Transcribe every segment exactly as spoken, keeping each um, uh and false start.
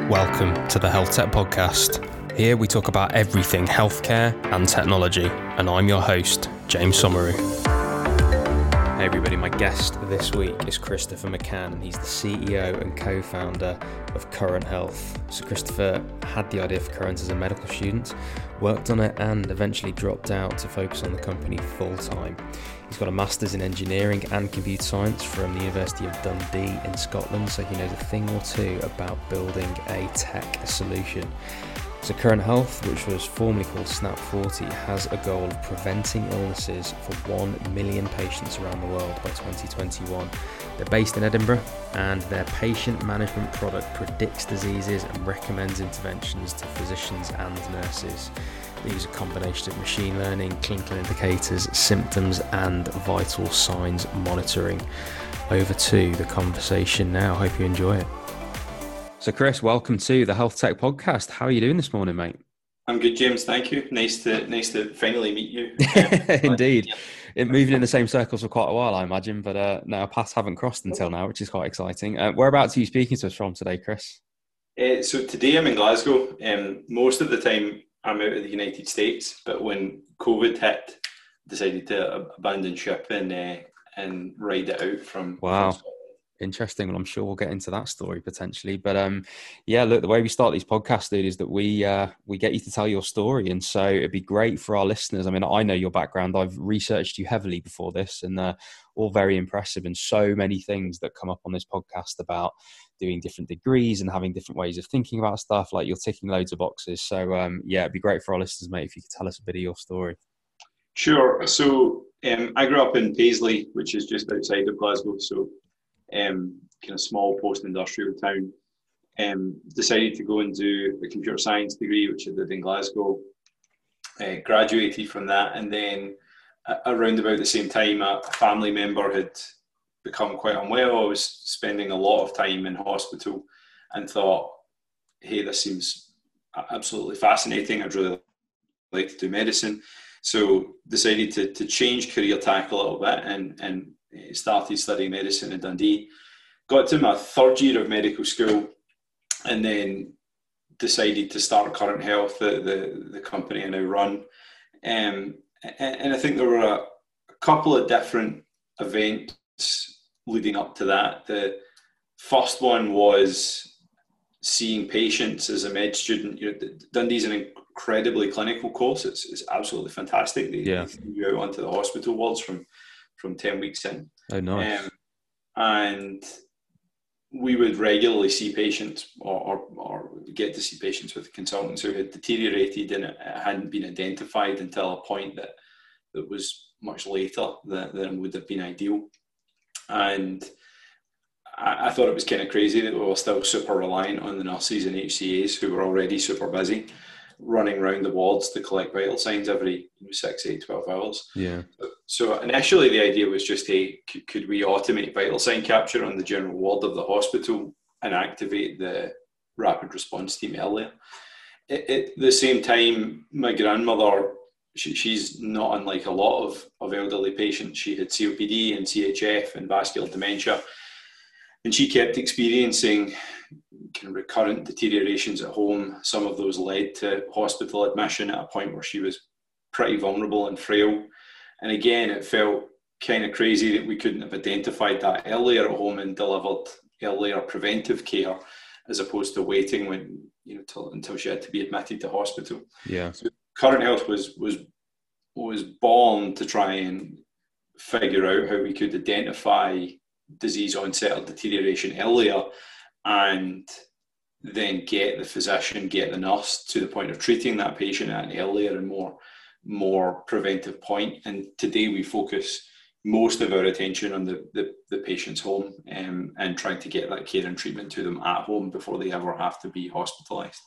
Welcome to the Health Tech Podcast. Here we talk about everything healthcare and technology, and I'm your host, James Somauroo. Hey everybody, my guest this week is Christopher McCann, and he's the C E O and co-founder of Current Health. So Christopher had the idea for Current as a medical student, worked on it, and eventually dropped out to focus on the company full-time. He's got a master's in engineering and computer science from the University of Dundee in Scotland, so he knows a thing or two about building a tech solution. So Current Health, which was formerly called Snap forty, has a goal of preventing illnesses for one million patients around the world by twenty twenty-one. They're based in Edinburgh, and their patient management product predicts diseases and recommends interventions to physicians and nurses. They use a combination of machine learning, clinical indicators, symptoms, and vital signs monitoring. Over to the conversation now. Hope you enjoy it. So Chris, welcome to the Health Tech Podcast. How are you doing this morning, mate? I'm good, James. Thank you. Nice to nice to finally meet you. Indeed. It moving in the same circles for quite a while, I imagine, but uh, no, our paths haven't crossed until now, which is quite exciting. Uh, whereabouts are you speaking to us from today, Chris? Uh, so today I'm in Glasgow. Um, most of the time I'm out of the United States, but when COVID hit, I decided to abandon ship and uh, and ride it out from. Wow. From Interesting. Well, I'm sure we'll get into that story potentially. But um, yeah, look, the way we start these podcasts, dude, is that we uh, we get you to tell your story. And so it'd be great for our listeners. I mean, I know your background. I've researched you heavily before this, and uh, all very impressive. And so many things that come up on this podcast about doing different degrees and having different ways of thinking about stuff. Like you're ticking loads of boxes. So um, yeah, it'd be great for our listeners, mate, if you could tell us a bit of your story. Sure. So um, I grew up in Paisley, which is just outside of Glasgow. So Um, kind of small post-industrial town. Um, decided to go and do a computer science degree, which I did in Glasgow. Uh, graduated from that, and then uh, around about the same time, a family member had become quite unwell. I was spending a lot of time in hospital, and thought, "Hey, this seems absolutely fascinating. I'd really like to do medicine." So decided to to change career tack a little bit, and and. started studying medicine in Dundee, got to my third year of medical school, and then decided to start Current Health, the, the, the company I now run. Um, and, and I think there were a, a couple of different events leading up to that. The first one was seeing patients as a med student. You know, Dundee's an incredibly clinical course. It's, it's absolutely fantastic. They, yeah. they threw you out onto the hospital wards from from ten weeks in. Oh, nice. Um, and we would regularly see patients or, or, or get to see patients with consultants who had deteriorated, and it hadn't been identified until a point that, that was much later than, than would have been ideal. And I, I thought it was kind of crazy that we were still super reliant on the nurses and H C As who were already super busy, running around the wards to collect vital signs every you know, six, eight, twelve hours. Yeah. So initially the idea was just, hey, could, could we automate vital sign capture on the general ward of the hospital and activate the rapid response team earlier? At, at the same time, my grandmother, she, she's not unlike a lot of, of elderly patients. She had C O P D and C H F and vascular dementia, and she kept experiencing kind of recurrent deteriorations at home. Some of those led to hospital admission at a point where she was pretty vulnerable and frail. And again, it felt kind of crazy that we couldn't have identified that earlier at home and delivered earlier preventive care, as opposed to waiting when you know till, until she had to be admitted to hospital. Yeah. So Current Health was was was born to try and figure out how we could identify disease onset or deterioration earlier, and then get the physician, get the nurse to the point of treating that patient at an earlier and more more preventive point. And today we focus most of our attention on the, the, the patient's home, um, and trying to get that care and treatment to them at home before they ever have to be hospitalised.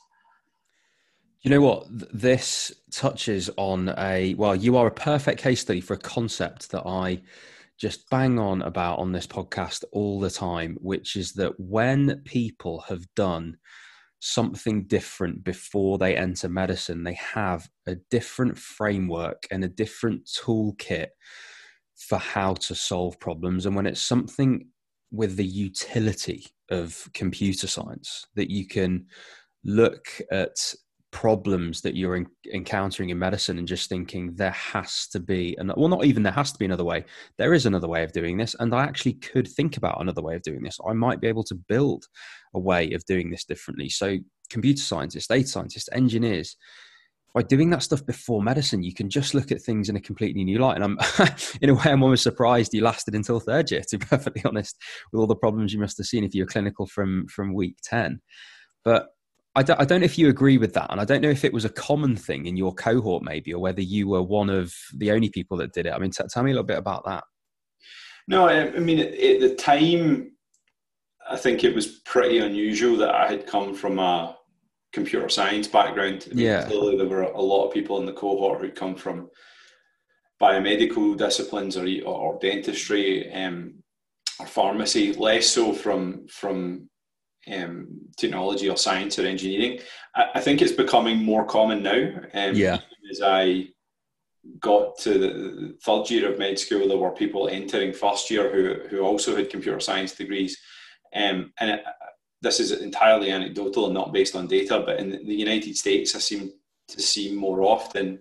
You know what? This touches on a, well, you are a perfect case study for a concept that I just bang on about on this podcast all the time, which is that when people have done something different before they enter medicine, they have a different framework and a different toolkit for how to solve problems. And when it's something with the utility of computer science, that you can look at problems that you're in, encountering in medicine and just thinking there has to be, an, well, not even there has to be another way. There is another way of doing this. And I actually could think about another way of doing this. I might be able to build a way of doing this differently. So computer scientists, data scientists, engineers, by doing that stuff before medicine, you can just look at things in a completely new light. And I'm, in a way, I'm almost surprised you lasted until third year, to be perfectly honest, with all the problems you must have seen if you were clinical from, from week ten. But I don't, I don't know if you agree with that. And I don't know if it was a common thing in your cohort maybe, or whether you were one of the only people that did it. I mean, t- tell me a little bit about that. No, I, I mean, at, at the time, I think it was pretty unusual that I had come from a computer science background. I mean, yeah. Clearly there were a lot of people in the cohort who'd come from biomedical disciplines or, or dentistry um, or pharmacy, less so from, from um, technology or science or engineering. I, I think it's becoming more common now. Um, yeah. As I got to the third year of med school, there were people entering first year who, who also had computer science degrees. Um, and it, this is entirely anecdotal and not based on data, but in the United States, I seem to see more often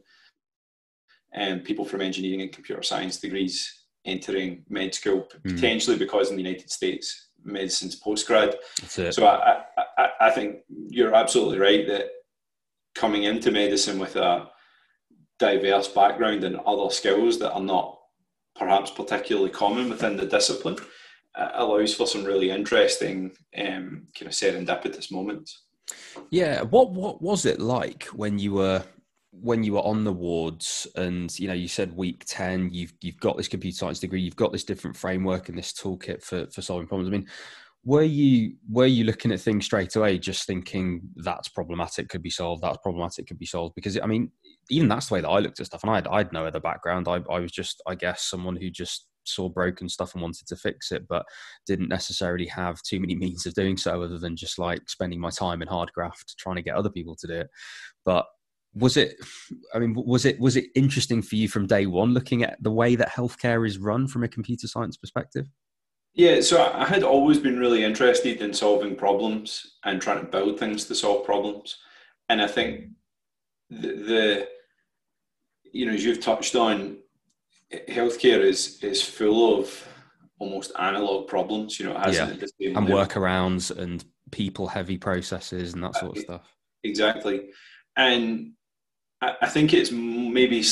um, people from engineering and computer science degrees entering med school, mm. potentially because in the United States, medicine's postgrad. So I, I, I think you're absolutely right that coming into medicine with a diverse background and other skills that are not perhaps particularly common within the discipline uh, allows for some really interesting um, kind of serendipitous moments. Yeah. What what was it like when you were when you were on the wards and, you know, you said week ten, you've you've got this computer science degree, you've got this different framework and this toolkit for, for solving problems. I mean, were you were you looking at things straight away, just thinking that's problematic, could be solved, that's problematic, could be solved? Because, I mean, even that's the way that I looked at stuff, and I had, I had no other background. I, I was just, I guess, someone who just saw broken stuff and wanted to fix it, but didn't necessarily have too many means of doing so other than just like spending my time in hard graft trying to get other people to do it. But was it, I mean, was it, was it interesting for you from day one, looking at the way that healthcare is run from a computer science perspective? Yeah, so I had always been really interested in solving problems and trying to build things to solve problems. And I think the, the you know, as you've touched on, healthcare is is full of almost analog problems. You know, it has yeah. the same and workarounds and people heavy processes and that sort of stuff. Exactly. And I, I think it's maybe,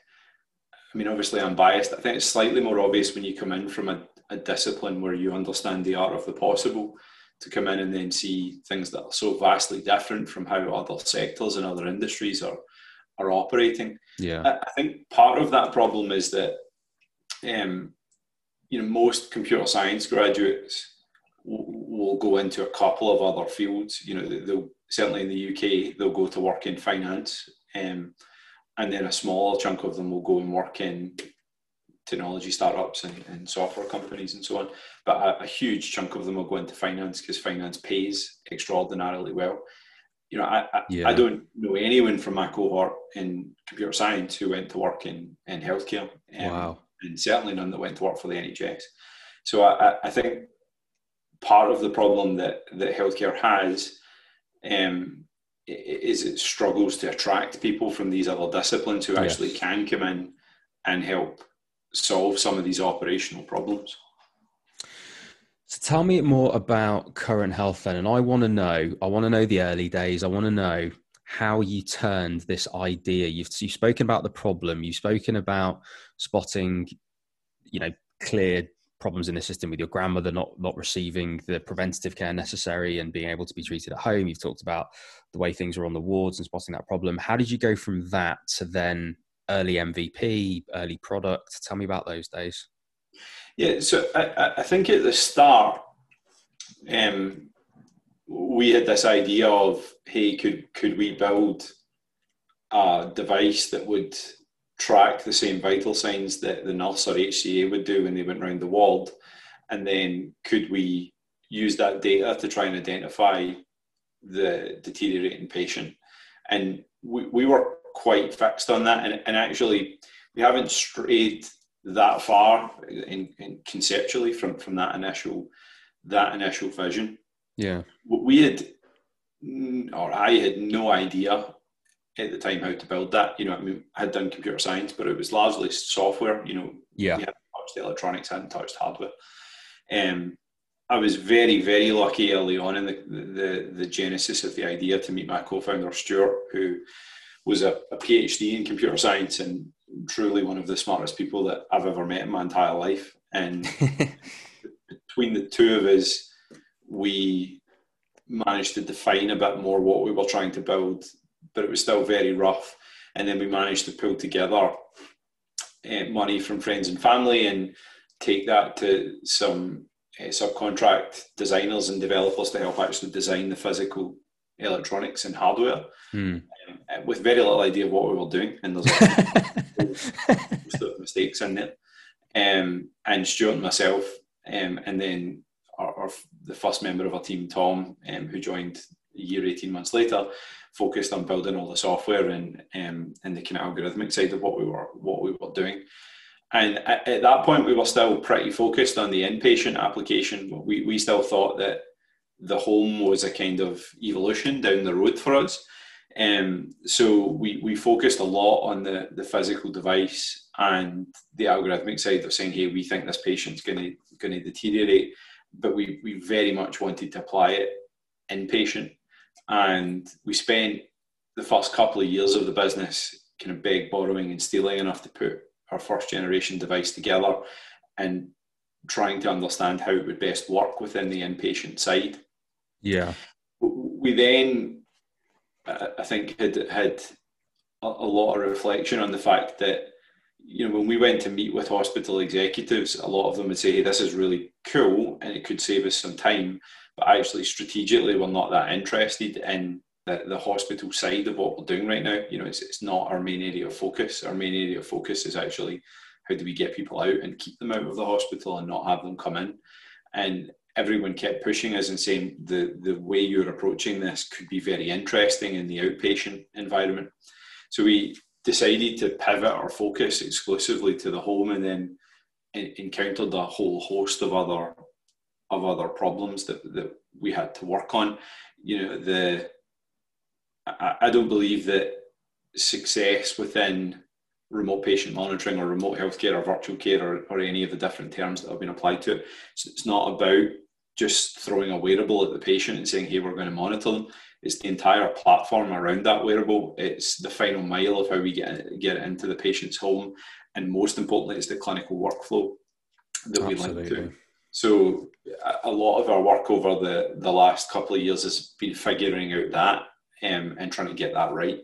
I mean, obviously I'm biased. I think it's slightly more obvious when you come in from a, a discipline where you understand the art of the possible, to come in and then see things that are so vastly different from how other sectors and other industries are are operating. Yeah, I, I think part of that problem is that um, you know, most computer science graduates w- will go into a couple of other fields. You know, they'll certainly in the U K they'll go to work in finance, um, and then a smaller chunk of them will go and work in technology startups and, and software companies and so on. But a, a huge chunk of them will go into finance because finance pays extraordinarily well. You know, I, I, yeah. I don't know anyone from my cohort in computer science who went to work in, in healthcare. Um, wow. And certainly none that went to work for the N H S. So I, I think part of the problem that, that healthcare has um, is it struggles to attract people from these other disciplines who actually yes. can come in and help solve some of these operational problems. So tell me more about Current Health then. And I want to know, I want to know the early days. I want to know how you turned this idea. You've, you've spoken about the problem. You've spoken about spotting, you know, clear problems in the system with your grandmother not, not receiving the preventative care necessary and being able to be treated at home. You've talked about the way things are on the wards and spotting that problem. How did you go from that to then early M V P, early product? Tell me about those days. Yeah, so I, I think at the start, um, we had this idea of, hey, could could we build a device that would track the same vital signs that the nurse or H C A would do when they went around the ward, and then could we use that data to try and identify the deteriorating patient? And we, we were quite fixed on that, and, and actually we haven't strayed that far in, in conceptually from, from that initial that initial vision. Yeah. We had, or I had no idea at the time how to build that. You know, I mean, I had done computer science, but it was largely software. You know, yeah. we hadn't touched the electronics, hadn't touched hardware. Um, I was very, very lucky early on in the, the, the genesis of the idea to meet my co-founder, Stuart, who was a, a PhD in computer science and truly one of the smartest people that I've ever met in my entire life. And between the two of us, we managed to define a bit more what we were trying to build, but it was still very rough. And then we managed to pull together uh, money from friends and family and take that to some uh, subcontract designers and developers to help actually design the physical electronics and hardware, mm. um, with very little idea of what we were doing. And there's a lot of mistakes in it. Um, and Stuart and myself, um, and then our, our, the first member of our team, Tom, um, who joined a year, eighteen months later, focused on building all the software and um, and the kind of algorithmic side of what we were what we were doing. And at, at that point, we were still pretty focused on the inpatient application. We we still thought that the home was a kind of evolution down the road for us. Um, so we we focused a lot on the, the physical device and the algorithmic side of saying, hey, we think this patient's going to going to deteriorate, but we we very much wanted to apply it inpatient. And we spent the first couple of years of the business kind of beg, borrowing and stealing enough to put our first generation device together and trying to understand how it would best work within the inpatient side. Yeah. We then, I think, had had a lot of reflection on the fact that, you know, when we went to meet with hospital executives, a lot of them would say, hey, this is really cool and it could save us some time, but actually strategically we're not that interested in the, the hospital side of what we're doing right now. You know, it's, it's not our main area of focus. Our main area of focus is actually how do we get people out and keep them out of the hospital and not have them come in. And everyone kept pushing us and saying the, the way you're approaching this could be very interesting in the outpatient environment. So we decided to pivot our focus exclusively to the home, and then encountered a whole host of other of other problems that, that we had to work on. You know, the I, I don't believe that success within remote patient monitoring or remote healthcare or virtual care or, or any of the different terms that have been applied to it, so it's not about just throwing a wearable at the patient and saying, hey, we're going to monitor them. It's the entire platform around that wearable. It's the final mile of how we get, get it into the patient's home. And most importantly, it's the clinical workflow that Absolutely. we link to. So a lot of our work over the, the last couple of years has been figuring out that um, and trying to get that right.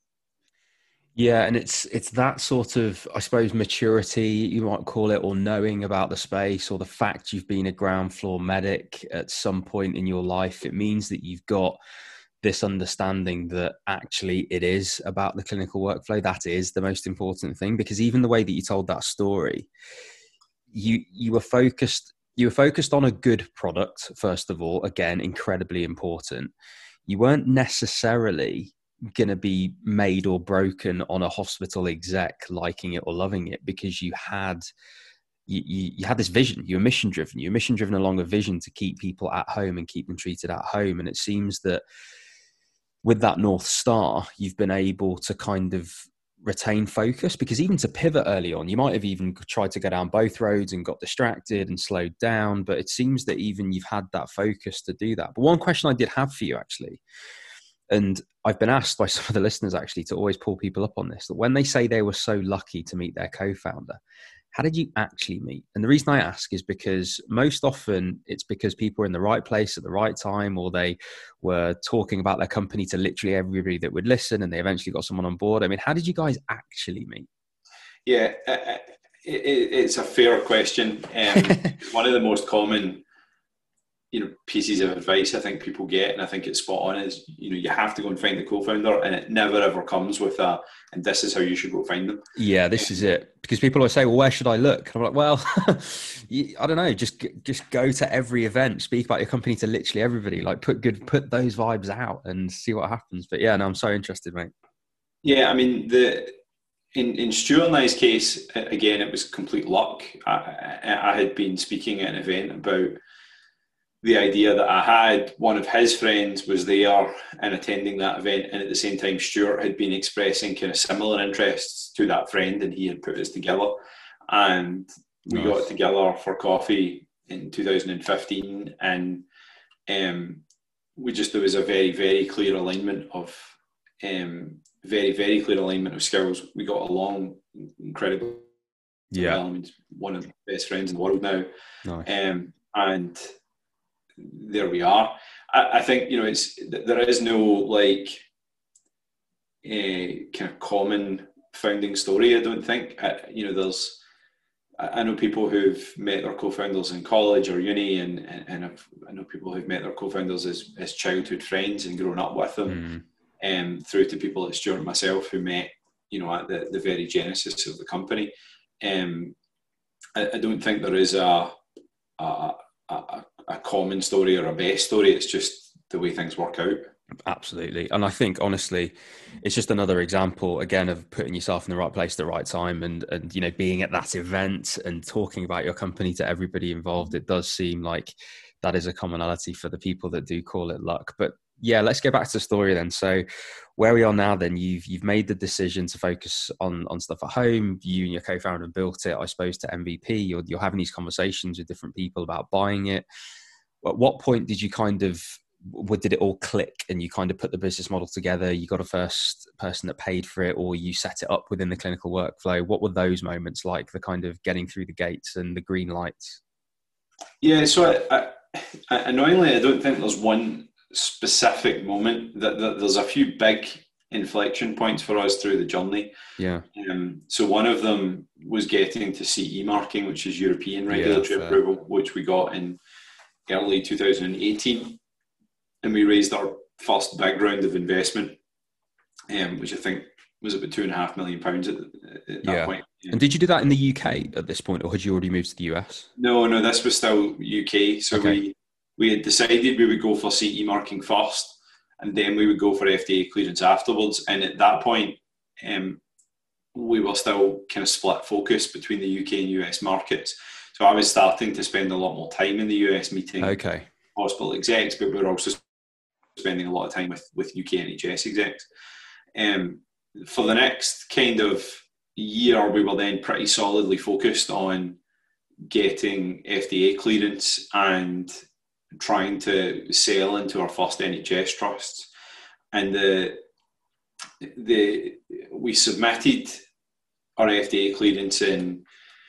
Yeah, and it's it's that sort of, I suppose, maturity, you might call it, or knowing about the space, or the fact you've been a ground floor medic at some point in your life. It means that you've got this understanding that actually it is about the clinical workflow. That is the most important thing, because even the way that you told that story, you you were focused you were focused on a good product, first of all, again, incredibly important. You weren't necessarily going to be made or broken on a hospital exec liking it or loving it, because you had you, you, you had this vision. You were mission driven. You were mission driven along a vision to keep people at home and keep them treated at home. And it seems that with that North Star, you've been able to kind of retain focus, because even to pivot early on, you might have even tried to go down both roads and got distracted and slowed down. But it seems that even you've had that focus to do that. But one question I did have for you, actually, and I've been asked by some of the listeners actually to always pull people up on this, that when they say they were so lucky to meet their co-founder, how did you actually meet? And the reason I ask is because most often it's because people were in the right place at the right time, or they were talking about their company to literally everybody that would listen, and they eventually got someone on board. I mean, how did you guys actually meet? Yeah, it, it, it's a fair question. Um, one of the most common you know, pieces of advice I think people get, and I think it's spot on, is, you know, you have to go and find the co-founder, and it never ever comes with a, and this is how you should go find them. Yeah, this is it. Because people always say, well, where should I look? And I'm like, well, I don't know, just just go to every event, speak about your company to literally everybody, like put good, put those vibes out and see what happens. But yeah, no, I'm so interested, mate. Yeah, I mean, the in, in Stuart and I's case, again, it was complete luck. I, I had been speaking at an event about the idea that I had one of his friends was there and attending that event, and at the same time Stuart had been expressing kind of similar interests to that friend, and he had put us together, and we nice. got together for coffee in two thousand fifteen, and um, we just there was a very very clear alignment of um, very very clear alignment of skills. We got along incredibly yeah well. I mean, one of the best friends in the world now. Nice. um, and there we are. I, I think, you know, it's there is no like a kind of common founding story. I don't think. I, you know, there's. I know people who've met their co-founders in college or uni, and and, and I've, I know people who've met their co-founders as, as childhood friends and grown up with them, and mm. um, through to people like Stuart and myself who met, you know, at the, the very genesis of the company. Um, I, I don't think there is a a, a a common story or a best story. It's just the way things work out. Absolutely. And I think, honestly, it's just another example, again, of putting yourself in the right place at the right time, and, and, you know, being at that event and talking about your company to everybody involved. It does seem like that is a commonality for the people that do call it luck. But yeah, let's go back to the story then. So where we are now, then you've, you've made the decision to focus on, on stuff at home. You and your co-founder built it, I suppose, to M V P. You're, you're having these conversations with different people about buying it. At what point did you kind of, what did it all click and you kind of put the business model together? You got a first person that paid for it, or you set it up within the clinical workflow? What were those moments like, the kind of getting through the gates and the green lights? Yeah, so I, I, annoyingly, I don't think there's one specific moment. That, that there's a few big inflection points for us through the journey. Yeah. Um, so one of them was getting to C E marking, which is European regulatory yeah, approval, which we got in early two thousand eighteen. And we raised our first big round of investment, um, which I think was about two and a half million pounds at, at that yeah. point. Yeah. And did you do that in the U K at this point, or had you already moved to the U S? No, no, this was still U K. So okay. we we had decided we would go for C E marking first, and then we would go for F D A clearance afterwards. And at that point, um, we were still kind of split focus between the U K and U S markets. So I was starting to spend a lot more time in the U S meeting okay. hospital execs, but we were also spending a lot of time with, with U K N H S execs. Um, for the next kind of year, we were then pretty solidly focused on getting F D A clearance and trying to sell into our first N H S trusts. And the the we submitted our F D A clearance in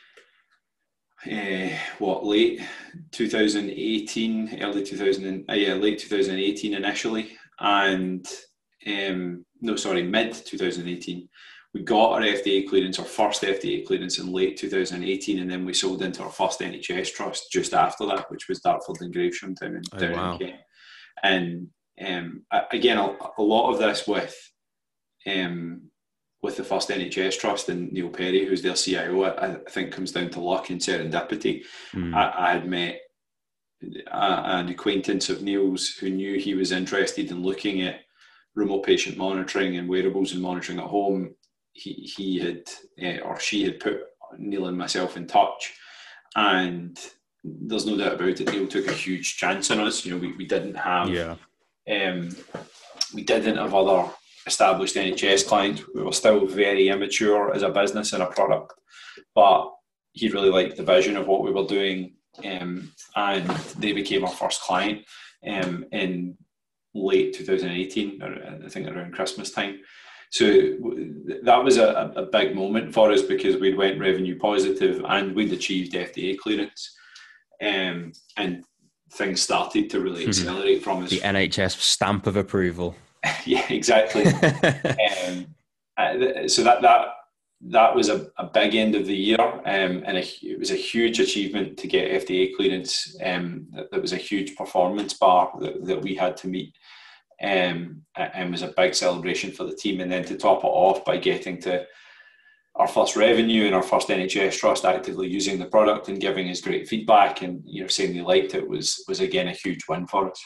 Uh, what late twenty eighteen, early two thousand, uh, yeah, late twenty eighteen initially, and um, no, sorry, mid twenty eighteen. We got our F D A clearance, our first F D A clearance in late two thousand eighteen, and then we sold into our first N H S trust just after that, which was Dartford and Gravesham down in, oh, down wow. in Kent. And um, again, a, a lot of this with um. with the first N H S trust and Neil Perry, who's their C I O, I, I think comes down to luck and serendipity. Mm. I, I had met a, an acquaintance of Neil's who knew he was interested in looking at remote patient monitoring and wearables and monitoring at home. He, he had, uh, or she had put Neil and myself in touch, and there's no doubt about it, Neil took a huge chance on us. You know, we, we didn't have, yeah. um, we didn't have other established N H S clients. We were still very immature as a business and a product, but he really liked the vision of what we were doing, um, and they became our first client um, in late twenty eighteen, I think around Christmas time. So that was a, a big moment for us because we'd went revenue positive and we'd achieved F D A clearance, um, and things started to really accelerate mm-hmm. from us. The N H S stamp of approval. Yeah, exactly. um, uh, so that that that was a, a big end of the year, um, and a, it was a huge achievement to get F D A clearance. Um, that, that was a huge performance bar that, that we had to meet, um, and was a big celebration for the team. And then to top it off by getting to our first revenue and our first N H S trust actively using the product and giving us great feedback and, you know, saying they liked it was was again a huge win for us.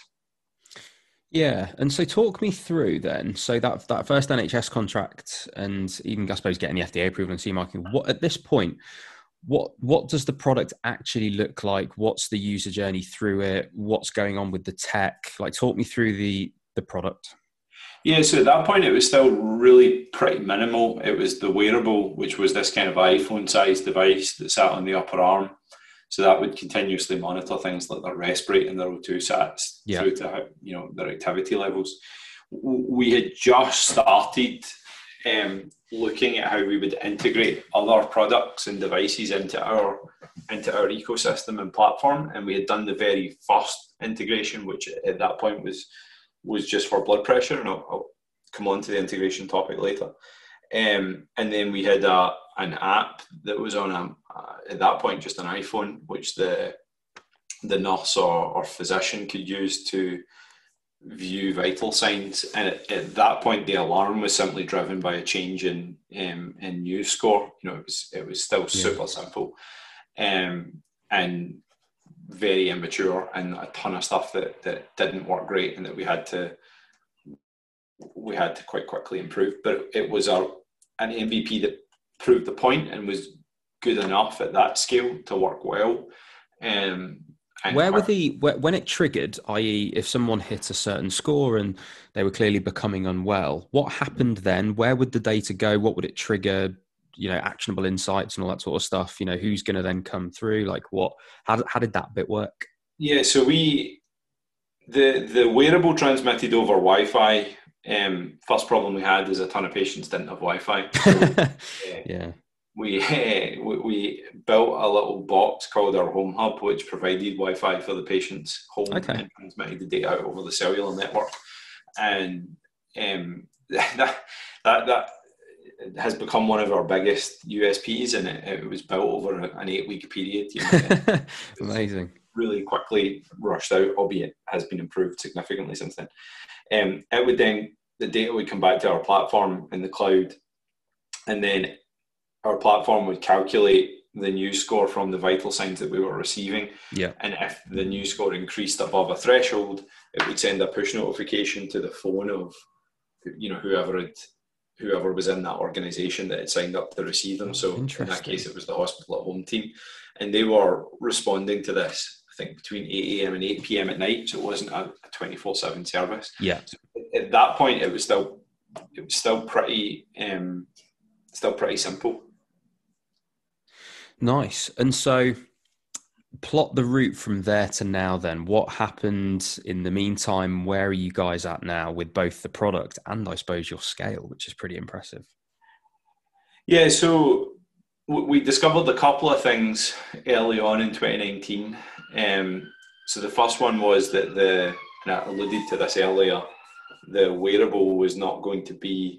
Yeah, and so talk me through then. So that that first N H S contract, and even I suppose getting the F D A approval and C E marking. What at this point, what what does the product actually look like? What's the user journey through it? What's going on with the tech? Like, talk me through the the product. Yeah, so at that point it was still really pretty minimal. It was the wearable, which was this kind of iPhone-sized device that sat on the upper arm. So that would continuously monitor things like their respirate and their O two sats yeah. through to, you know, their activity levels. We had just started um, looking at how we would integrate other products and devices into our into our ecosystem and platform, and we had done the very first integration, which at that point was was just for blood pressure, and I'll, I'll come on to the integration topic later. Um, and then we had a, an app that was on a, uh, at that point just an iPhone, which the the nurse or, or physician could use to view vital signs. And at, at that point, the alarm was simply driven by a change in um, in news score. You know, it was it was still super yeah. simple, um, and very immature, and a ton of stuff that that didn't work great, and that we had to we had to quite quickly improve. But it was our an M V P that proved the point and was good enough at that scale to work well. Um, and where were the when it triggered, that is, if someone hit a certain score and they were clearly becoming unwell, what happened then? Where would the data go? What would it trigger? You know, actionable insights and all that sort of stuff. You know, who's going to then come through? Like, what? How how did that bit work? Yeah, so we the the wearable transmitted over Wi-Fi. Um, first problem we had is a ton of patients didn't have Wi-Fi. So, uh, yeah, we, uh, we we built a little box called our Home Hub, which provided Wi-Fi for the patient's home okay. and transmitted the data out over the cellular network. And um, that that that has become one of our biggest U S Ps, and it, it was built over an eight-week period. You know, amazing. Really quickly rushed out, albeit has been improved significantly since then. Um, it would then, the data would come back to our platform in the cloud, and then our platform would calculate the news score from the vital signs that we were receiving. Yeah. And if the news score increased above a threshold, it would send a push notification to the phone of, you know, whoever had, whoever was in that organisation that had signed up to receive them. So in that case, it was the hospital at home team, and they were responding to this, I think, between eight a.m. and eight p.m. at night. So it wasn't a twenty-four seven service. Yeah. So at that point, it was still it was still pretty um, still pretty simple. Nice. And so, plot the route from there to now. Then, what happened in the meantime? Where are you guys at now with both the product and, I suppose, your scale, which is pretty impressive? Yeah. So we discovered a couple of things early on in twenty nineteen. Um, so the first one was that the, and I alluded to this earlier, the wearable was not going to be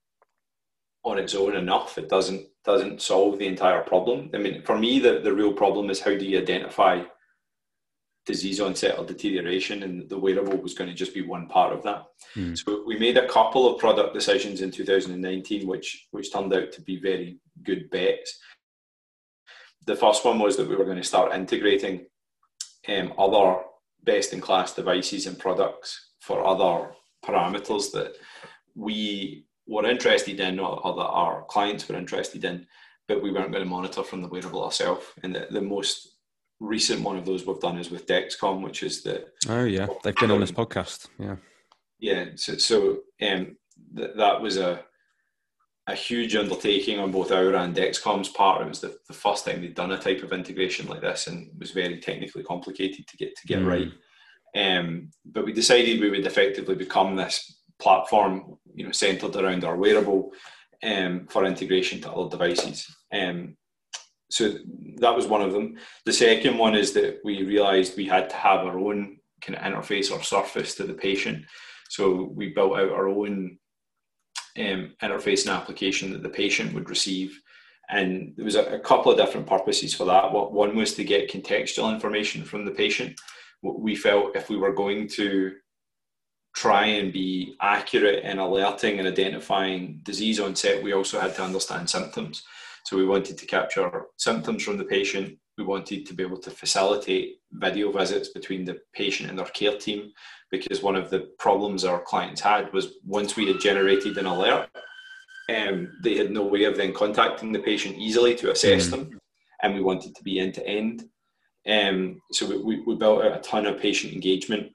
on its own enough. It doesn't doesn't solve the entire problem. I mean, for me, the, the real problem is how do you identify disease onset or deterioration, and the wearable was going to just be one part of that. Mm. So we made a couple of product decisions in two thousand nineteen, which which turned out to be very good bets. The first one was that we were going to start integrating um, other best-in-class devices and products for other parameters that we were interested in, or, or that our clients were interested in, but we weren't going to monitor from the wearable ourselves. And the, the most recent one of those we've done is with Dexcom, which is the... Oh, yeah. They've been on this podcast. Yeah. Yeah. So, so um, th- that was a a huge undertaking on both our and Dexcom's part. It was the, the first time they'd done a type of integration like this, and it was very technically complicated to get to get mm. right. Um, but we decided we would effectively become this platform, you know, centered around our wearable um, for integration to other devices. Um, so that was one of them. The second one is that we realized we had to have our own kind of interface or surface to the patient. So we built out our own um, interface and application that the patient would receive. And there was a, a couple of different purposes for that. One was to get contextual information from the patient. We felt if we were going to try and be accurate in alerting and identifying disease onset, we also had to understand symptoms. So we wanted to capture symptoms from the patient. We wanted to be able to facilitate video visits between the patient and their care team, because one of the problems our clients had was once we had generated an alert, um, they had no way of then contacting the patient easily to assess mm. them. and we wanted to be end to end. Um, so we, we built out a ton of patient engagement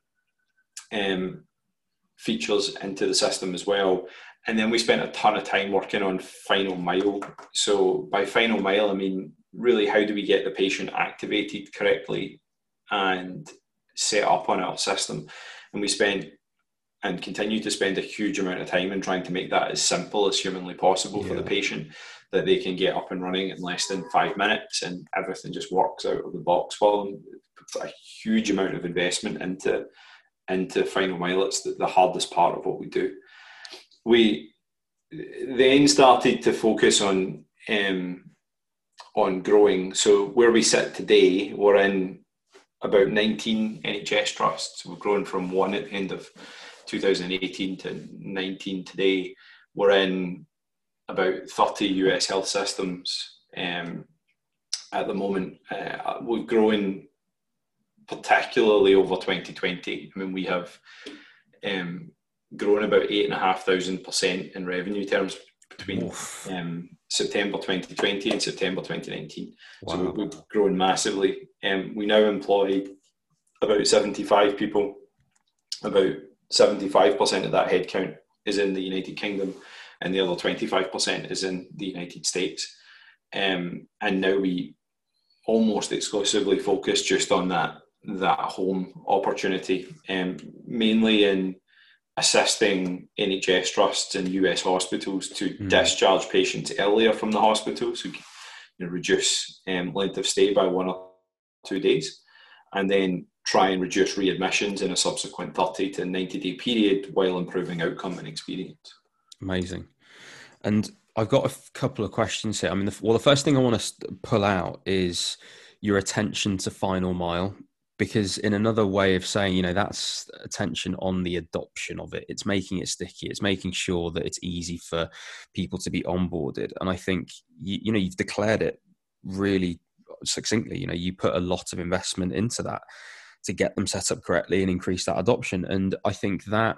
um, features into the system as well. And then we spent a ton of time working on final mile. So by final mile, I mean, really, how do we get the patient activated correctly and set up on our system? And we spent and continue to spend a huge amount of time in trying to make that as simple as humanly possible yeah. for the patient, that they can get up and running in less than five minutes and everything just works out of the box for them. A huge amount of investment into, into final mile. It's the, the hardest part of what we do. We then started to focus on um, on growing. So where we sit today, we're in about nineteen N H S trusts. We've grown from one at the end of two thousand eighteen to nineteen today. We're in about thirty U S health systems um, at the moment. Uh, we're growing particularly over twenty twenty. I mean, we have um, grown about eight and a half thousand percent in revenue terms between um, September twenty twenty and September twenty nineteen. Wow. So we've grown massively. Um, we now employ about seventy-five people. About seventy-five percent of that headcount is in the United Kingdom, and the other twenty-five percent is in the United States. Um, and now we almost exclusively focus just on that that home opportunity, um, mainly in assisting N H S trusts and U S hospitals to mm. discharge patients earlier from the hospital, so you know, reduce um, length of stay by one or two days, and then try and reduce readmissions in a subsequent thirty to ninety day period while improving outcome and experience. Amazing. And I've got a couple of questions here. I mean, the, well, the first thing I want to pull out is your attention to final mile, because in another way of saying, you know, that's attention on the adoption of it. It's making it sticky. It's making sure that it's easy for people to be onboarded. And I think, you, you know, you've declared it really succinctly. You know, you put a lot of investment into that to get them set up correctly and increase that adoption. And I think that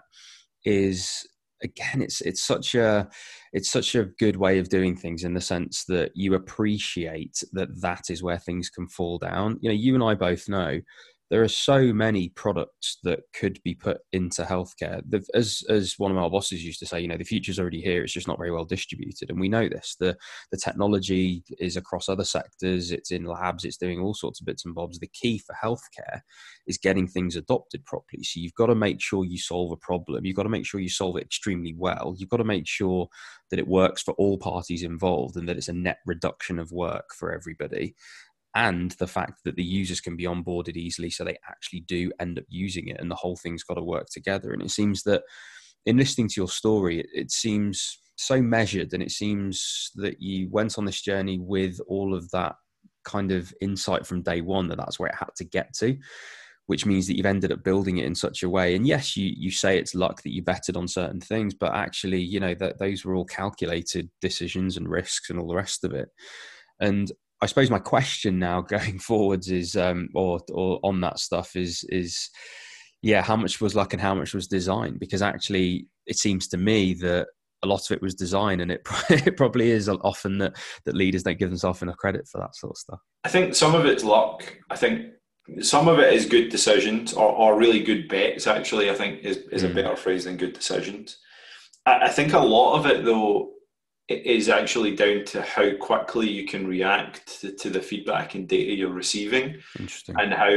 is, again, it's it's such a it's such a good way of doing things, in the sense that you appreciate that that is where things can fall down. You know, you and I both know there are so many products that could be put into healthcare. The, as as one of our bosses used to say, you know, the future's already here. It's just not very well distributed, and we know this. The the technology is across other sectors. It's in labs. It's doing all sorts of bits and bobs. The key for healthcare is getting things adopted properly. So you've got to make sure you solve a problem. You've got to make sure you solve it extremely well. You've got to make sure that it works for all parties involved, and that it's a net reduction of work for everybody. And the fact that the users can be onboarded easily, so they actually do end up using it, and the whole thing's got to work together. And it seems that in listening to your story, it, it seems so measured, and it seems that you went on this journey with all of that kind of insight from day one, that that's where it had to get to, which means that you've ended up building it in such a way. And yes, you you say it's luck that you betted on certain things, but actually, you know, that those were all calculated decisions and risks and all the rest of it. And I suppose my question now going forwards is, um, or or on that stuff is, is, yeah, how much was luck and how much was design? Because actually, it seems to me that a lot of it was design, and it, it probably is often that, that leaders don't give themselves enough credit for that sort of stuff. I think some of it's luck. I think some of it is good decisions, or, or really good bets, actually, I think is, is mm. a better phrase than good decisions. I, I think a lot of it, though, it is actually down to how quickly you can react to, to the feedback and data you're receiving, and how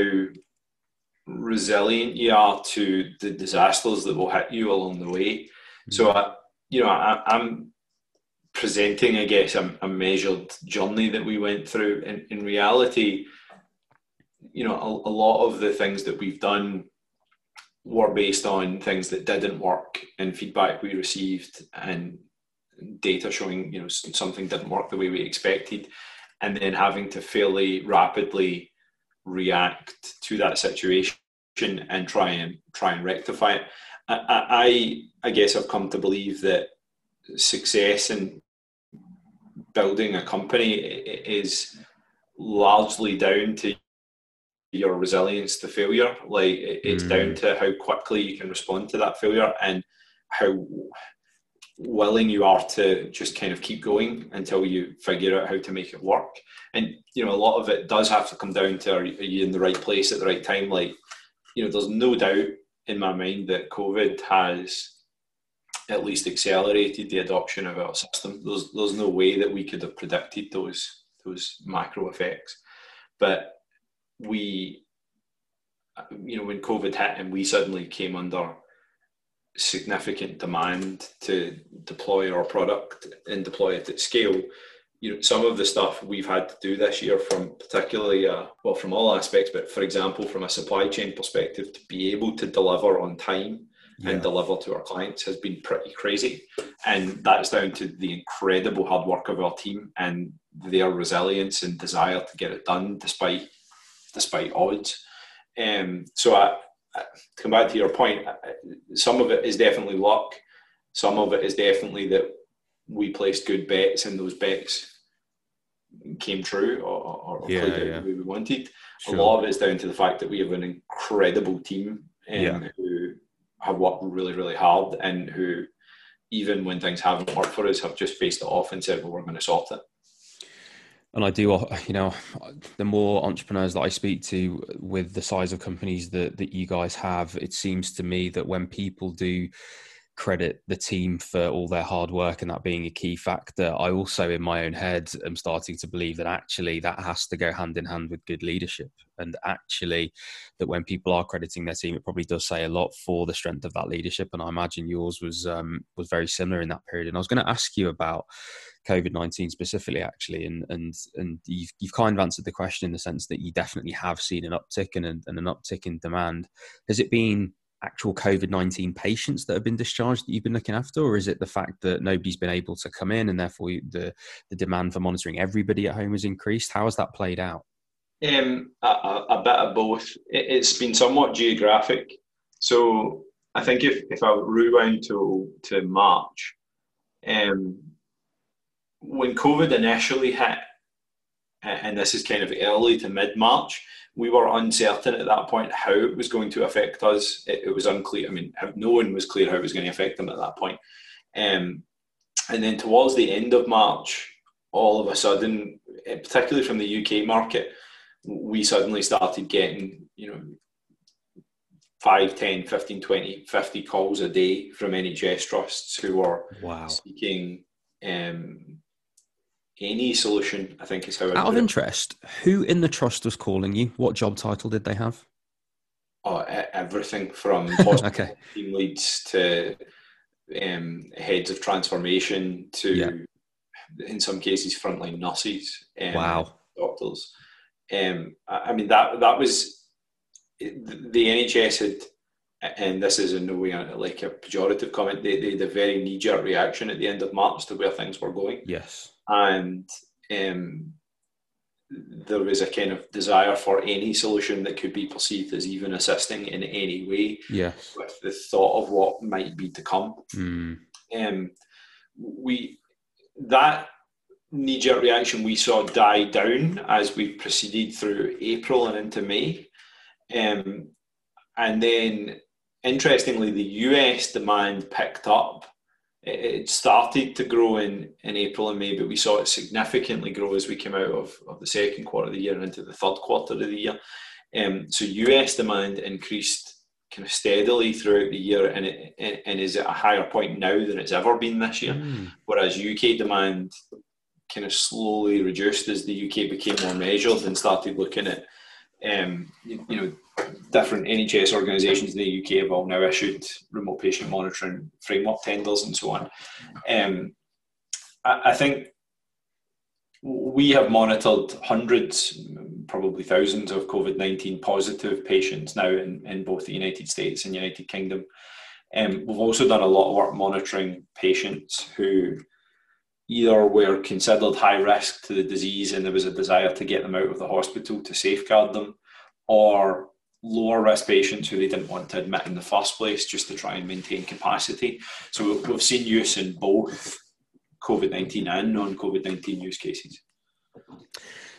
resilient you are to the disasters that will hit you along the way. Mm-hmm. So, I, you know, I, I'm presenting, I guess, a, a measured journey that we went through. In, in reality, you know, a, a lot of the things that we've done were based on things that didn't work and feedback we received, and data showing, you know, something didn't work the way we expected, and then having to fairly rapidly react to that situation and try and try and rectify it. I, I, I guess I've come to believe that success in building a company is largely down to your resilience to failure. Like, it's mm. down to how quickly you can respond to that failure, and how willing you are to just kind of keep going until you figure out how to make it work. And, you know, a lot of it does have to come down to, are you in the right place at the right time? Like, you know, there's no doubt in my mind that COVID has at least accelerated the adoption of our system. There's, there's no way that we could have predicted those, those macro effects. But we, you know, when COVID hit and we suddenly came under significant demand to deploy our product and deploy it at scale, you know, some of the stuff we've had to do this year, from particularly uh, well from all aspects, but for example from a supply chain perspective, to be able to deliver on time yeah. and deliver to our clients has been pretty crazy. And that's down to the incredible hard work of our team and their resilience and desire to get it done despite despite odds. Um, so I to come back to your point, some of it is definitely luck. Some of it is definitely that we placed good bets and those bets came true or, or yeah, played out yeah. the way we wanted. Sure. A lot of it is down to the fact that we have an incredible team um, yeah. who have worked really, really hard, and who, even when things haven't worked for us, have just faced it off and said, well, we're going to sort it. And I do, you know, the more entrepreneurs that I speak to with the size of companies that, that you guys have, it seems to me that when people do credit the team for all their hard work and that being a key factor, I also in my own head am starting to believe that actually that has to go hand in hand with good leadership. And actually that when people are crediting their team, it probably does say a lot for the strength of that leadership. And I imagine yours was um, was very similar in that period. And I was going to ask you about COVID nineteen specifically, actually, and and and you've you've kind of answered the question in the sense that you definitely have seen an uptick and an, and an uptick in demand. Has it been actual COVID nineteen patients that have been discharged that you've been looking after, or is it the fact that nobody's been able to come in and therefore the the demand for monitoring everybody at home has increased? How has that played out? Um, a, a bit of both. It, it's been somewhat geographic. So I think if if I rewind to to March, um. when COVID initially hit, and this is kind of early to mid-March, we were uncertain at that point how it was going to affect us. It, it was unclear. I mean, no one was clear how it was going to affect them at that point. Um, and then towards the end of March, all of a sudden, particularly from the U K market, we suddenly started getting, you know, five, ten, fifteen, twenty, fifty calls a day from N H S trusts who were wow. seeking um, any solution, I think is how. Out of interest, who in the trust was calling you? What job title did they have? Oh, everything from hospital okay. team leads to um, heads of transformation to, yeah. in some cases, frontline nurses. Um, wow. Doctors. Um, I mean, that that was the N H S had, and this is in no way like a pejorative comment, they, they had a very knee-jerk reaction at the end of March to where things were going. Yes. And um, there was a kind of desire for any solution that could be perceived as even assisting in any way, yes. with the thought of what might be to come. Mm. Um, we that knee-jerk reaction we saw die down as we proceeded through April and into May. Um, and then, interestingly, the U S demand picked up. It started to grow in, in April and May, but we saw it significantly grow as we came out of, of the second quarter of the year and into the third quarter of the year. Um, so U S demand increased kind of steadily throughout the year, and it and, and is at a higher point now than it's ever been this year. Mm. Whereas U K demand kind of slowly reduced as the U K became more measured and started looking at Um, you, you know, different N H S organisations in the U K have all now issued remote patient monitoring framework tenders and so on. Um, I, I think we have monitored hundreds, probably thousands of COVID nineteen positive patients now in, in both the United States and United Kingdom. Um, we've also done a lot of work monitoring patients who either were considered high risk to the disease and there was a desire to get them out of the hospital to safeguard them, or lower risk patients who they didn't want to admit in the first place just to try and maintain capacity. So we've seen use in both COVID nineteen and non-COVID nineteen use cases.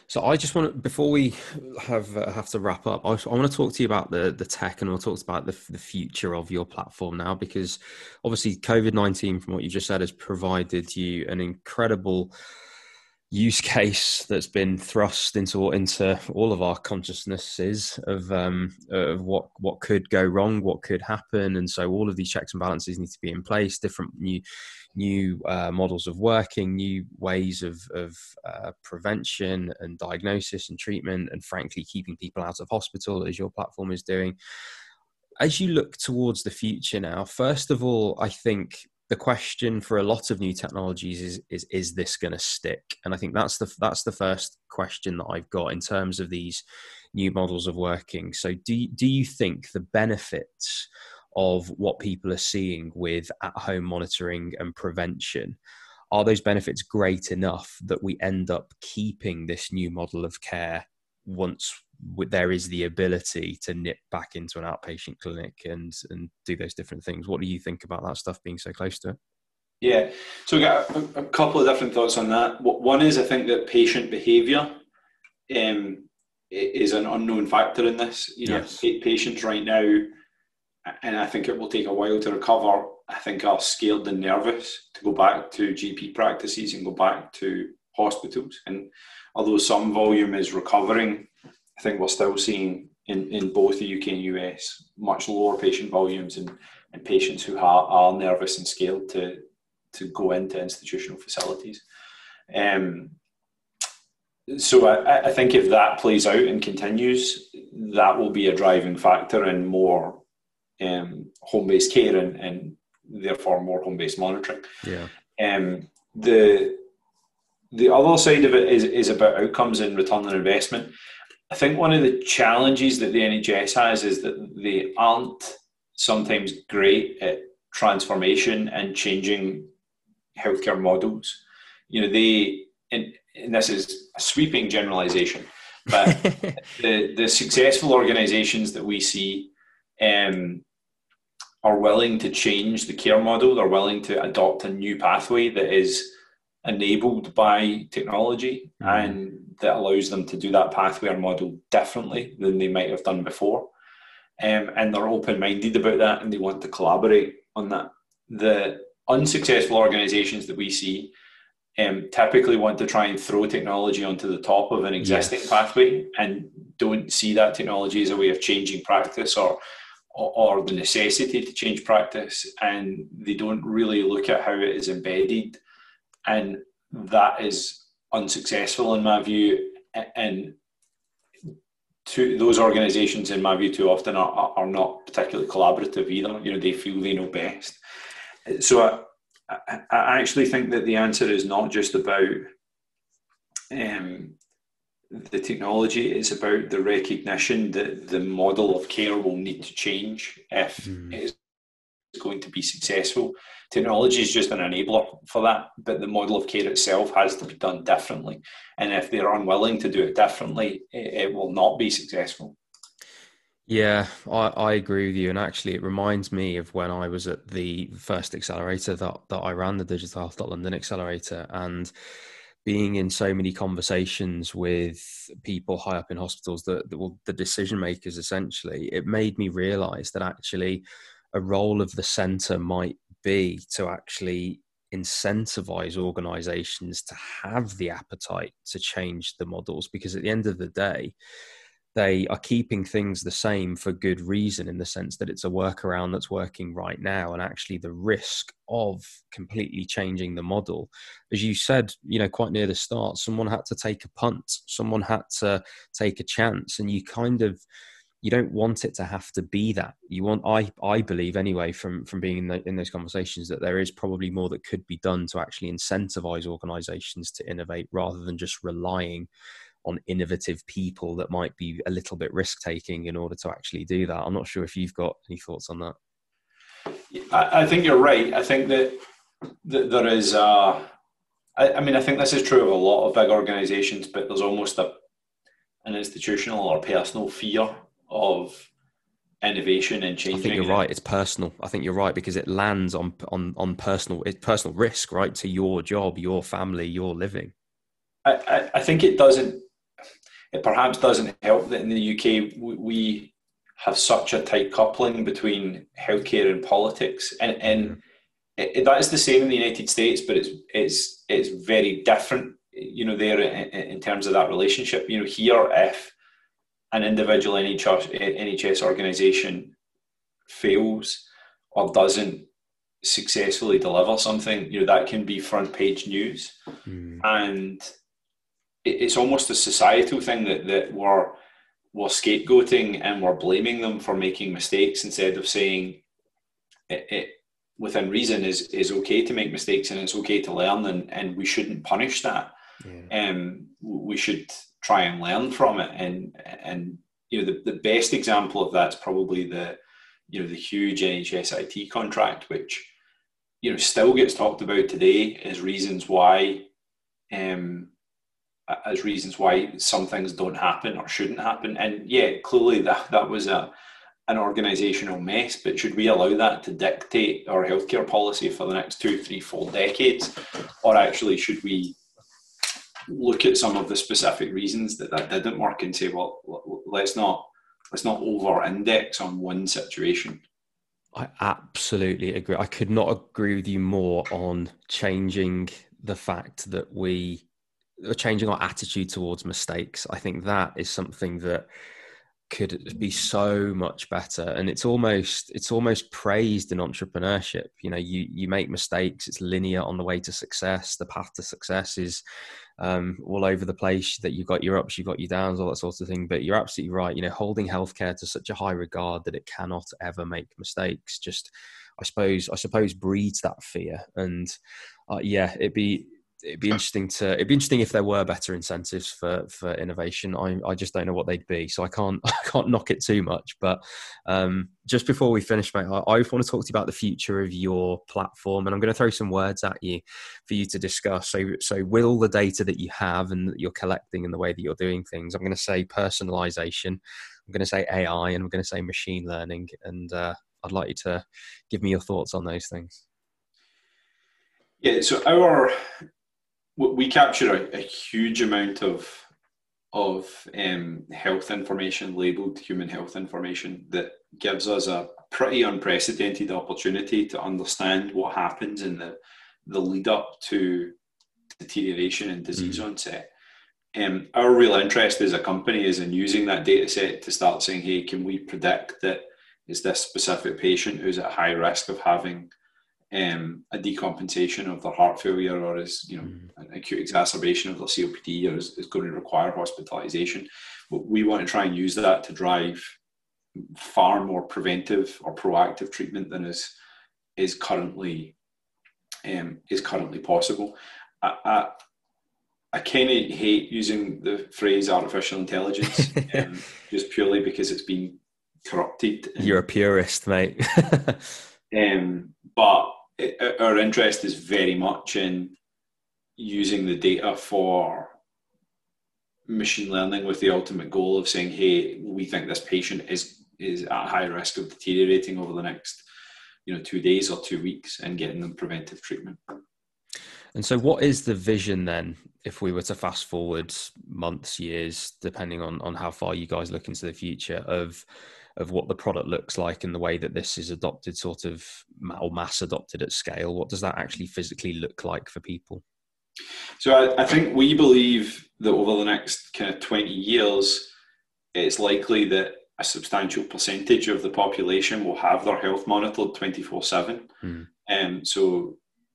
So I just want to, before we have uh, have to wrap up, I, I want to talk to you about the the tech, and we'll talk about the the future of your platform now, because obviously COVID nineteen, from what you just said, has provided you an incredible use case that's been thrust into into all of our consciousnesses of um of what what could go wrong, what could happen. And so all of these checks and balances need to be in place, different new new uh, models of working, new ways of of uh, prevention and diagnosis and treatment, and frankly keeping people out of hospital, as your platform is doing. As you look towards the future now, first of all, I think the question for a lot of new technologies is, is, is this going to stick? And I think that's the, that's the first question that I've got in terms of these new models of working. So do, do you think the benefits of what people are seeing with at-home monitoring and prevention, are those benefits great enough that we end up keeping this new model of care once there is the ability to nip back into an outpatient clinic and and do those different things? What do you think about that stuff being so close to it? Yeah, so we got a, a couple of different thoughts on that. One is, I think that patient behaviour um, is an unknown factor in this. You know, yes. Patients right now, and I think it will take a while to recover, I think are scared and nervous to go back to G P practices and go back to hospitals. And although some volume is recovering, I think we're still seeing in, in both the U K and U S much lower patient volumes and, and patients who are, are nervous and scared to, to go into institutional facilities. Um, so I, I think if that plays out and continues, that will be a driving factor in more um, home-based care and, and therefore more home-based monitoring. Yeah. Um, the the other side of it is, is about outcomes and return on investment. I think one of the challenges that the N H S has is that they aren't sometimes great at transformation and changing healthcare models. You know, they, and, and this is a sweeping generalization, but the, the successful organizations that we see um, are willing to change the care model. They're willing to adopt a new pathway that is enabled by technology mm. and that allows them to do that pathway or model differently than they might have done before. Um, and they're open-minded about that and they want to collaborate on that. The unsuccessful organizations that we see um, typically want to try and throw technology onto the top of an existing yes. pathway and don't see that technology as a way of changing practice or, or, or the necessity to change practice. And they don't really look at how it is embedded. And that is unsuccessful in my view, and to those organizations in my view too often are, are not particularly collaborative either. You know, they feel they know best. So I, I, I actually think that the answer is not just about um, the technology, it's about the recognition that the model of care will need to change if mm. it is going to be successful. Technology is just an enabler for that, but the model of care itself has to be done differently. And if they're unwilling to do it differently, it, it will not be successful. Yeah, I, I agree with you. And actually, it reminds me of when I was at the first accelerator that, that I ran, the Digital Health London Accelerator, and being in so many conversations with people high up in hospitals, that, that well, the decision makers essentially, it made me realise that actually a role of the centre might be to actually incentivize organizations to have the appetite to change the models, because at the end of the day, they are keeping things the same for good reason, in the sense that it's a workaround that's working right now. And actually the risk of completely changing the model, as you said, you know, quite near the start, someone had to take a punt, someone had to take a chance, and you kind of, you don't want it to have to be that. You want, I, I believe anyway, from, from being in, the, in those conversations, that there is probably more that could be done to actually incentivize organizations to innovate, rather than just relying on innovative people that might be a little bit risk-taking in order to actually do that. I'm not sure if you've got any thoughts on that. I, I think you're right. I think that, that there is, uh, I, I mean, I think this is true of a lot of big organizations, but there's almost a, an institutional or personal fear of innovation and changing. I think you're right. It's personal. I think you're right, because it lands on on on personal. It's personal risk, right, to your job, your family, your living. I, I, I think it doesn't. it perhaps doesn't help that in the U K we, we have such a tight coupling between healthcare and politics, and and it, it, that is the same in the United States, but it's it's it's very different, you know, there in, in terms of that relationship. You know, here, if an individual N H S, N H S organisation fails or doesn't successfully deliver something, you know, that can be front page news, mm. and it, it's almost a societal thing that that we're we're scapegoating and we're blaming them for making mistakes instead of saying it, it within reason is is okay to make mistakes and it's okay to learn, and and we shouldn't punish that. Yeah. Um, we should try and learn from it, and and you know the, the best example of that's probably the you know the huge N H S I T contract, which you know still gets talked about today as reasons why um as reasons why some things don't happen or shouldn't happen. And yeah, clearly that that was a an organisational mess, but should we allow that to dictate our healthcare policy for the next two, three, four decades, or actually should we look at some of the specific reasons that that didn't work and say, well, let's not let's not over-index on one situation? I absolutely agree. I could not agree with you more on changing the fact that we are changing our attitude towards mistakes. I think that is something that could be so much better, and it's almost it's almost praised in entrepreneurship. You know, you you make mistakes, it's linear on the way to success. The path to success is um, all over the place, that you've got your ups, you've got your downs, all that sort of thing. But you're absolutely right. You know, holding healthcare to such a high regard that it cannot ever make mistakes, just I suppose I suppose breeds that fear. And uh, yeah, it'd be it'd be interesting to it'd be interesting if there were better incentives for for innovation. I I just don't know what they'd be, so I can't I can't knock it too much. But um, just before we finish, mate, I, I want to talk to you about the future of your platform, and I'm going to throw some words at you for you to discuss. So so with all the data that you have and that you're collecting and the way that you're doing things, I'm going to say personalization, I'm going to say A I, and I'm going to say machine learning. And uh, I'd like you to give me your thoughts on those things. Yeah, so our we capture a, a huge amount of of um, health information, labelled human health information, that gives us a pretty unprecedented opportunity to understand what happens in the the lead up to deterioration and disease mm-hmm. onset. Um, our real interest as a company is in using that data set to start saying, hey, can we predict that is this specific patient who's at high risk of having Um, a decompensation of their heart failure, or is you know mm. an acute exacerbation of their C O P D, or is, is going to require hospitalisation. But we want to try and use that to drive far more preventive or proactive treatment than is is currently um, is currently possible. I, I, I kind of hate using the phrase artificial intelligence, um, just purely because it's been corrupted. You're a purist, mate. um, but It, our interest is very much in using the data for machine learning with the ultimate goal of saying, hey, we think this patient is is at high risk of deteriorating over the next, you know, two days or two weeks, and getting them preventive treatment. And so what is the vision then, if we were to fast forward months, years, depending on, on how far you guys look into the future, of of what the product looks like and the way that this is adopted, sort of, or mass adopted at scale? What does that actually physically look like for people? So I, I think we believe that over the next kind of twenty years, it's likely that a substantial percentage of the population will have their health monitored twenty-four seven. Mm. Um, so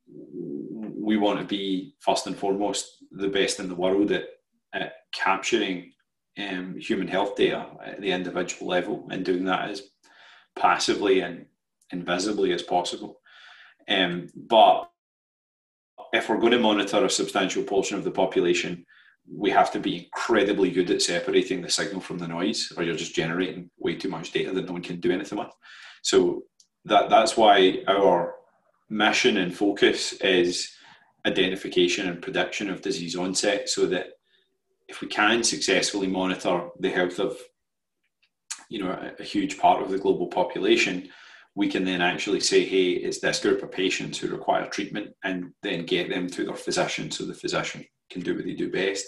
we want to be, first and foremost, the best in the world at, at capturing Um, human health data at the individual level, and doing that as passively and invisibly as possible. Um, but if we're going to monitor a substantial portion of the population, we have to be incredibly good at separating the signal from the noise, or you're just generating way too much data that no one can do anything with. So that that's why our mission and focus is identification and prediction of disease onset, so that if we can successfully monitor the health of, you know, a, a huge part of the global population, we can then actually say, hey, it's this group of patients who require treatment, and then get them to their physician so the physician can do what they do best.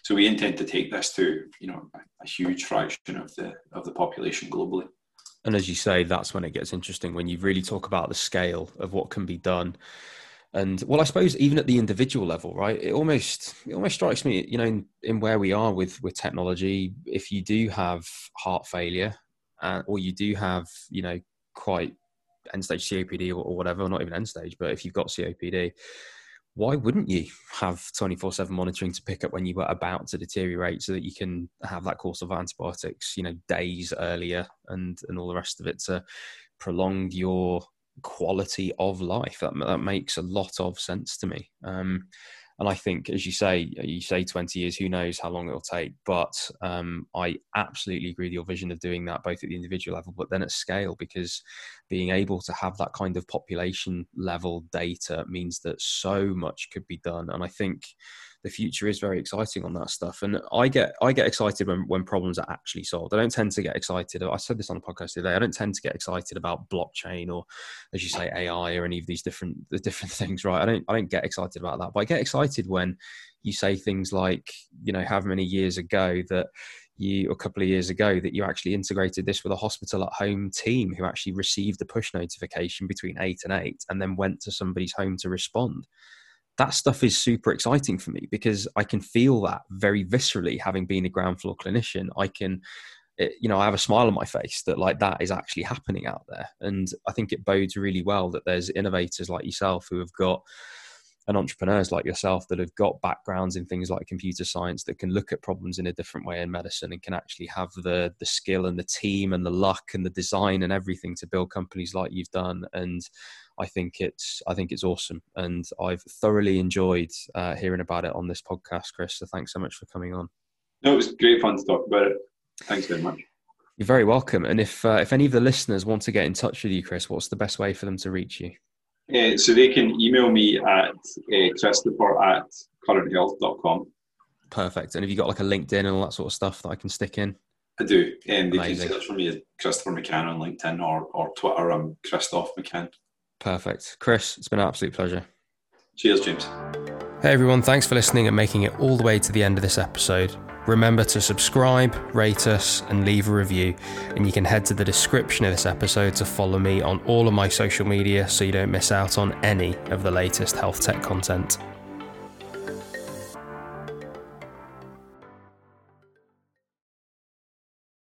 so we intend to take this to, you know, a, a huge fraction of the of the population globally. And as you say, that's when it gets interesting, when you really talk about the scale of what can be done. And well, I suppose even at the individual level, right? It almost it almost strikes me, you know, in, in where we are with with technology. If you do have heart failure, uh, or you do have, you know, quite end stage C O P D or, or whatever, not even end stage, but if you've got C O P D, why wouldn't you have twenty-four seven monitoring to pick up when you were about to deteriorate, so that you can have that course of antibiotics, you know, days earlier, and and all the rest of it to prolong your quality of life? That, that makes a lot of sense to me. Um, and I think, as you say, you say twenty years, who knows how long it'll take, but um, I absolutely agree with your vision of doing that, both at the individual level, but then at scale, because being able to have that kind of population level data means that so much could be done. And I think the future is very exciting on that stuff. And I get I get excited when, when problems are actually solved. I don't tend to get excited. I said this on a podcast today. I don't tend to get excited about blockchain or, as you say, A I or any of these different the different things, right? I don't I don't get excited about that. But I get excited when you say things like, you know, however many years ago that you, a couple of years ago, that you actually integrated this with a hospital at home team who actually received a push notification between eight and eight and then went to somebody's home to respond. That stuff is super exciting for me, because I can feel that very viscerally, having been a ground floor clinician. I can, it, you know, I have a smile on my face that like that is actually happening out there. And I think it bodes really well that there's innovators like yourself who have got, and entrepreneurs like yourself that have got backgrounds in things like computer science, that can look at problems in a different way in medicine and can actually have the the skill and the team and the luck and the design and everything to build companies like you've done. And I think it's I think it's awesome, and I've thoroughly enjoyed uh, hearing about it on this podcast, Chris. So thanks so much for coming on. No, it was great fun to talk about it. Thanks very much. You're very welcome. And if uh, if any of the listeners want to get in touch with you, Chris, what's the best way for them to reach you? Uh, so they can email me at uh, christopher at current health dot com. Perfect. And have you got like a LinkedIn and all that sort of stuff that I can stick in? I do. And they Amazing. can search for me as Christopher McCann on LinkedIn or, or Twitter. I'm Christoph McCann. Perfect. Chris, it's been an absolute pleasure. Cheers, James. Hey everyone, thanks for listening and making it all the way to the end of this episode. Remember to subscribe, rate us, and leave a review. And you can head to the description of this episode to follow me on all of my social media so you don't miss out on any of the latest health tech content.